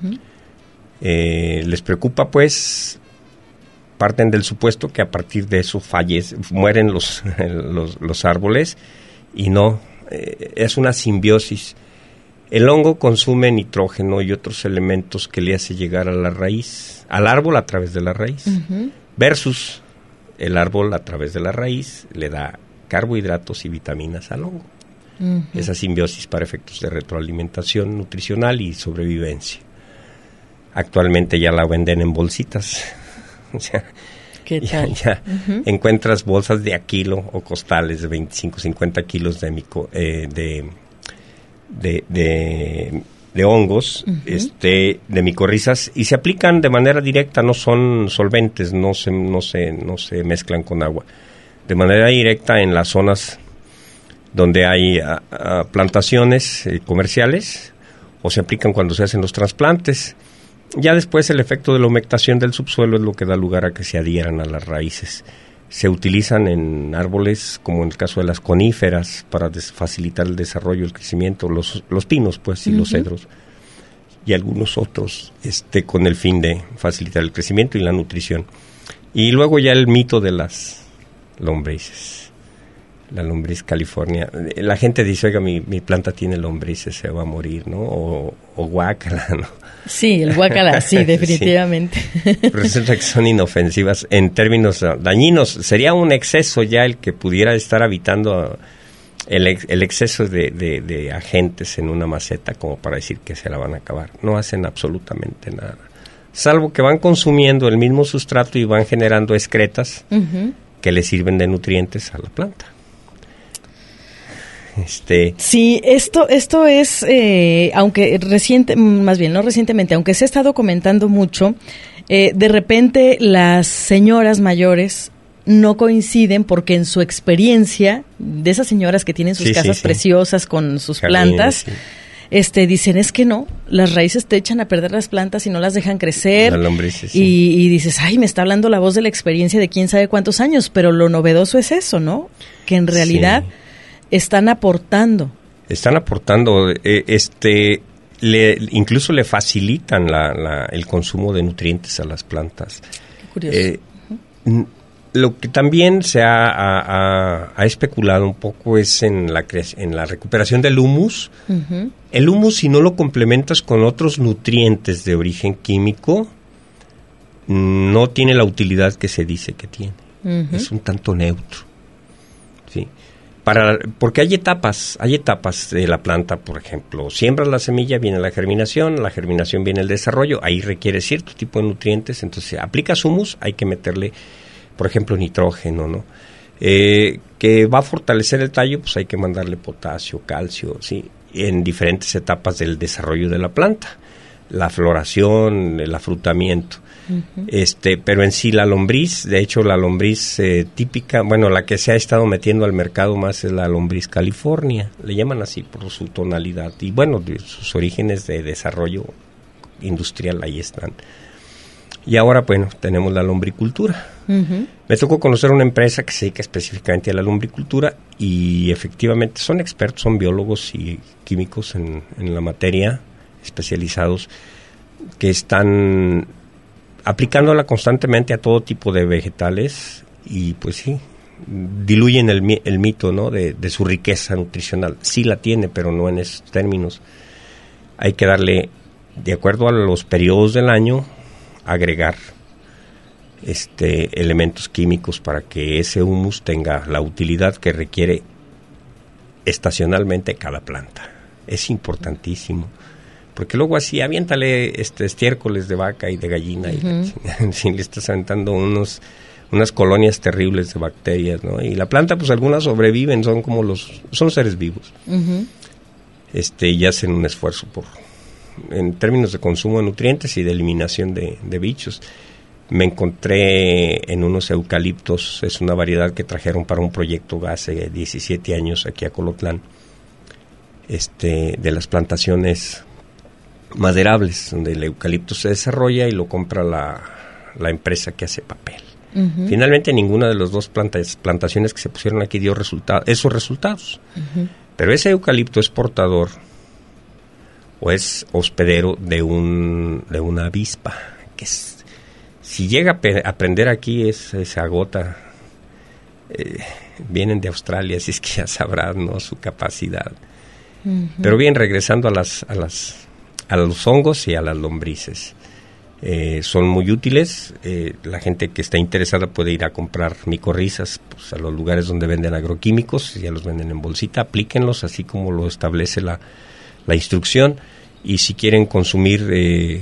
Les preocupa, pues, parten del supuesto que a partir de eso mueren los árboles, y no, es una simbiosis. El hongo consume nitrógeno y otros elementos que le hace llegar a la raíz, al árbol a través de la raíz. Versus el árbol a través de la raíz le da carbohidratos y vitaminas al hongo. Esa simbiosis para efectos de retroalimentación nutricional y sobrevivencia. Actualmente ya la venden en bolsitas. O sea, ¿qué tal? Ya encuentras bolsas de a kilo o costales de 25, 50 kilos de hongos, de micorrizas, y se aplican de manera directa, no son solventes, no se mezclan con agua. De manera directa en las zonas donde hay plantaciones comerciales, o se aplican cuando se hacen los trasplantes. Ya después el efecto de la humectación del subsuelo es lo que da lugar a que se adhieran a las raíces. Se utilizan en árboles, como en el caso de las coníferas, para facilitar el desarrollo, el crecimiento, los pinos, pues, y los cedros, y algunos otros, con el fin de facilitar el crecimiento y la nutrición. Y luego ya el mito de las lombrices, la lombriz California. La gente dice, oiga, mi planta tiene lombrices, se va a morir, ¿no? O guácala, ¿no? Sí, el guácala, sí, definitivamente. Sí. Resulta que son inofensivas en términos dañinos. Sería un exceso ya el que pudiera estar habitando el exceso de agentes en una maceta como para decir que se la van a acabar. No hacen absolutamente nada. Salvo que van consumiendo el mismo sustrato y van generando excretas que le sirven de nutrientes a la planta. Sí, esto es, aunque no recientemente, aunque se está documentando mucho, de repente las señoras mayores no coinciden porque en su experiencia, de esas señoras que tienen sus casas preciosas con sus plantas, dicen, es que no, las raíces te echan a perder las plantas y no las dejan crecer. Las lombrices, y dices, ay, me está hablando la voz de la experiencia de quién sabe cuántos años, pero lo novedoso es eso, ¿no? Que en realidad están aportando. Incluso le facilitan el consumo de nutrientes a las plantas. Qué curioso. Lo que también se ha especulado un poco es en la recuperación del humus. Uh-huh. El humus, si no lo complementas con otros nutrientes de origen químico, no tiene la utilidad que se dice que tiene. Uh-huh. Es un tanto neutro. ¿Sí? Porque hay etapas de la planta, por ejemplo, siembras la semilla, viene la germinación viene el desarrollo, ahí requiere cierto tipo de nutrientes, entonces aplicas humus, hay que meterle, por ejemplo, nitrógeno, ¿no? Que va a fortalecer el tallo, pues hay que mandarle potasio, calcio, sí, en diferentes etapas del desarrollo de la planta, la floración, el afrutamiento. Uh-huh. Pero en sí la lombriz, de hecho la lombriz típica, bueno, la que se ha estado metiendo al mercado más es la lombriz California, le llaman así por su tonalidad y bueno, sus orígenes de desarrollo industrial ahí están. Y ahora, bueno, tenemos la lombricultura. Uh-huh. Me tocó conocer una empresa que se dedica específicamente a la lombricultura y efectivamente son expertos, son biólogos y químicos en la materia, especializados, que están aplicándola constantemente a todo tipo de vegetales y pues sí, diluyen el mito, ¿no? de su riqueza nutricional. Sí la tiene, pero no en esos términos. Hay que darle, de acuerdo a los periodos del año, agregar elementos químicos para que ese humus tenga la utilidad que requiere estacionalmente cada planta. Es importantísimo. Porque luego así, aviéntale estiércoles de vaca y de gallina, y si le estás aventando unas colonias terribles de bacterias, ¿no? Y la planta, pues algunas sobreviven, son seres vivos. Uh-huh. Y hacen un esfuerzo en términos de consumo de nutrientes y de eliminación de bichos. Me encontré en unos eucaliptos, es una variedad que trajeron para un proyecto hace 17 años aquí a Colotlán, de las plantaciones maderables, donde el eucalipto se desarrolla y lo compra la empresa que hace papel. Uh-huh. Finalmente ninguna de las dos plantaciones que se pusieron aquí dio esos resultados. Uh-huh. Pero ese eucalipto es portador o es hospedero de una avispa, que si llega a prender aquí se agota. Vienen de Australia, así es que ya sabrán, ¿no?, su capacidad. Uh-huh. Pero bien, regresando a los hongos y a las lombrices. Son muy útiles. La gente que está interesada puede ir a comprar micorrizas pues, a los lugares donde venden agroquímicos, ya los venden en bolsita, aplíquenlos así como lo establece la instrucción. Y si quieren consumir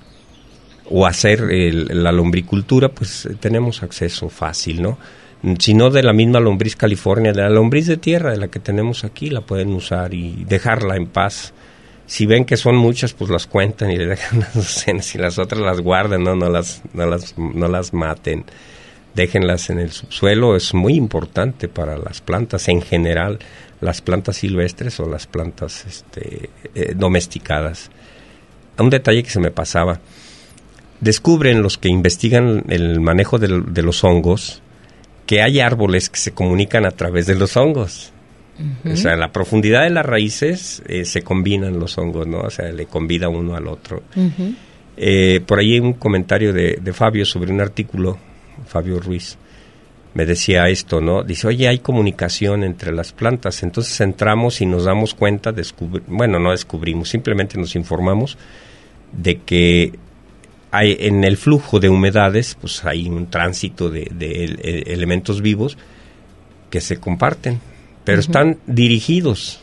o hacer la lombricultura, pues tenemos acceso fácil, ¿no? Si no de la misma lombriz California, de la lombriz de tierra, de la que tenemos aquí, la pueden usar y dejarla en paz. Si ven que son muchas, pues las cuentan y le dejan las docenas, y las otras las guardan, no las maten. Déjenlas en el subsuelo, es muy importante para las plantas en general, las plantas silvestres o las plantas domesticadas. Un detalle que se me pasaba, descubren los que investigan el manejo de los hongos, que hay árboles que se comunican a través de los hongos. Uh-huh. O sea, en la profundidad de las raíces se combinan los hongos, ¿no? O sea, le convida uno al otro. Uh-huh. Por ahí un comentario de Fabio sobre un artículo, Fabio Ruiz, me decía esto, ¿no? Dice, oye, hay comunicación entre las plantas. Entonces entramos y nos damos cuenta, no descubrimos, simplemente nos informamos de que en el flujo de humedades, pues hay un tránsito de elementos vivos que se comparten. Pero están dirigidos,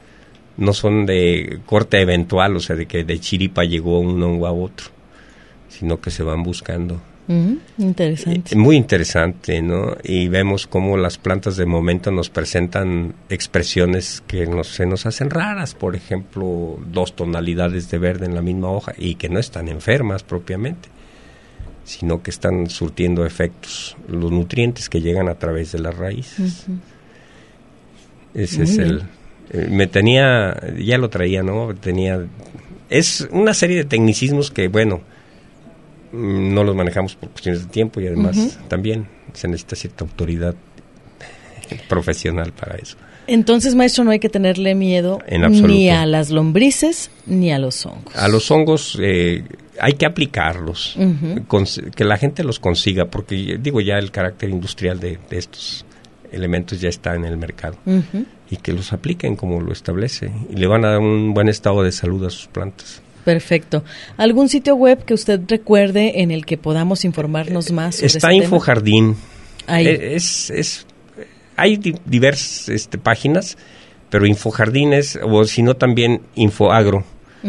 no son de corte eventual, o sea, de que de chiripa llegó un hongo a otro, sino que se van buscando. Interesante. Muy interesante, ¿no? Y vemos cómo las plantas de momento nos presentan expresiones que se nos hacen raras, por ejemplo, 2 tonalidades de verde en la misma hoja, y que no están enfermas propiamente, sino que están surtiendo efectos, los nutrientes que llegan a través de las raíces. Ese es ya lo traía, ¿no? Es una serie de tecnicismos que, bueno, no los manejamos por cuestiones de tiempo, y además también se necesita cierta autoridad profesional para eso. Entonces, maestro, no hay que tenerle miedo ni a las lombrices ni a los hongos. A los hongos hay que aplicarlos, que la gente los consiga, porque ya el carácter industrial de estos elementos ya está en el mercado, y que los apliquen como lo establece, y le van a dar un buen estado de salud a sus plantas. Perfecto. ¿Algún sitio web que usted recuerde en el que podamos informarnos más sobre está este Infojardín. Ahí. Hay diversas páginas, pero Infojardín o si no también Infoagro.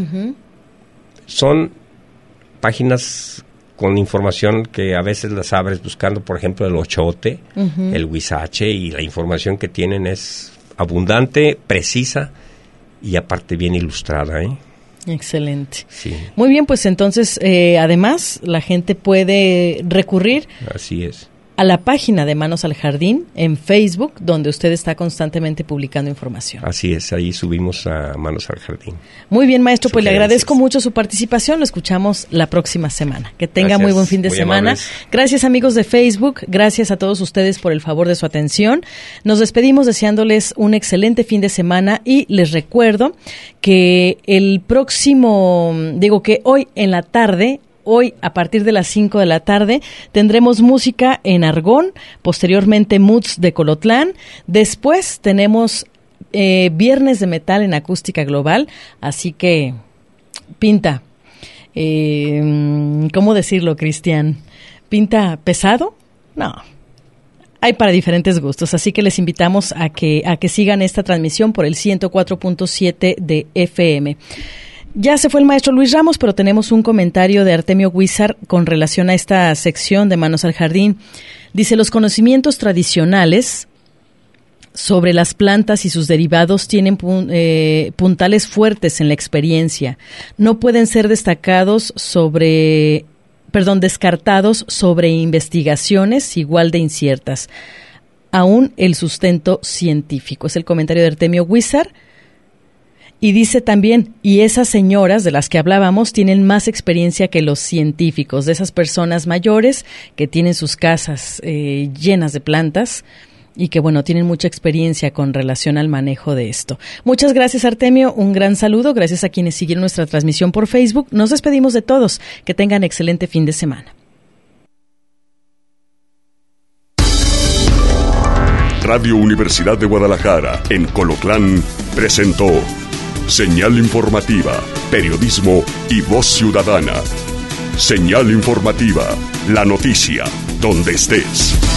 Son páginas con información que a veces las abres buscando, por ejemplo, el ochote, el huizache, y la información que tienen es abundante, precisa y aparte bien ilustrada, ¿eh? Excelente. Sí. Muy bien, pues entonces, además, la gente puede recurrir. Así es. A la página de Manos al Jardín en Facebook, donde usted está constantemente publicando información. Así es, ahí subimos a Manos al Jardín. Muy bien, maestro, pues le agradezco mucho su participación. Lo escuchamos la próxima semana. Que tenga muy buen fin de semana. Amables. Gracias, amigos de Facebook. Gracias a todos ustedes por el favor de su atención. Nos despedimos deseándoles un excelente fin de semana, y les recuerdo que hoy en la tarde, hoy, a partir de las 5 de la tarde, tendremos música en Argón, posteriormente Moods de Colotlán, después tenemos Viernes de Metal en Acústica Global, así que pinta, ¿cómo decirlo, Cristian? ¿Pinta pesado? No. Hay para diferentes gustos, así que les invitamos a que sigan esta transmisión por el 104.7 de FM. Ya se fue el maestro Luis Ramos, pero tenemos un comentario de Artemio Guizar con relación a esta sección de Manos al Jardín. Dice: los conocimientos tradicionales sobre las plantas y sus derivados tienen puntales fuertes en la experiencia. No pueden ser descartados sobre investigaciones igual de inciertas. Aún el sustento científico. Es el comentario de Artemio Guizar. Y dice también, y esas señoras de las que hablábamos tienen más experiencia que los científicos, de esas personas mayores que tienen sus casas llenas de plantas y que, bueno, tienen mucha experiencia con relación al manejo de esto. Muchas gracias, Artemio, un gran saludo, gracias a quienes siguieron nuestra transmisión por Facebook. Nos despedimos de todos, que tengan excelente fin de semana. Radio Universidad de Guadalajara, en Colotlán, presentó Señal Informativa, Periodismo y Voz Ciudadana. Señal Informativa, la noticia, donde estés.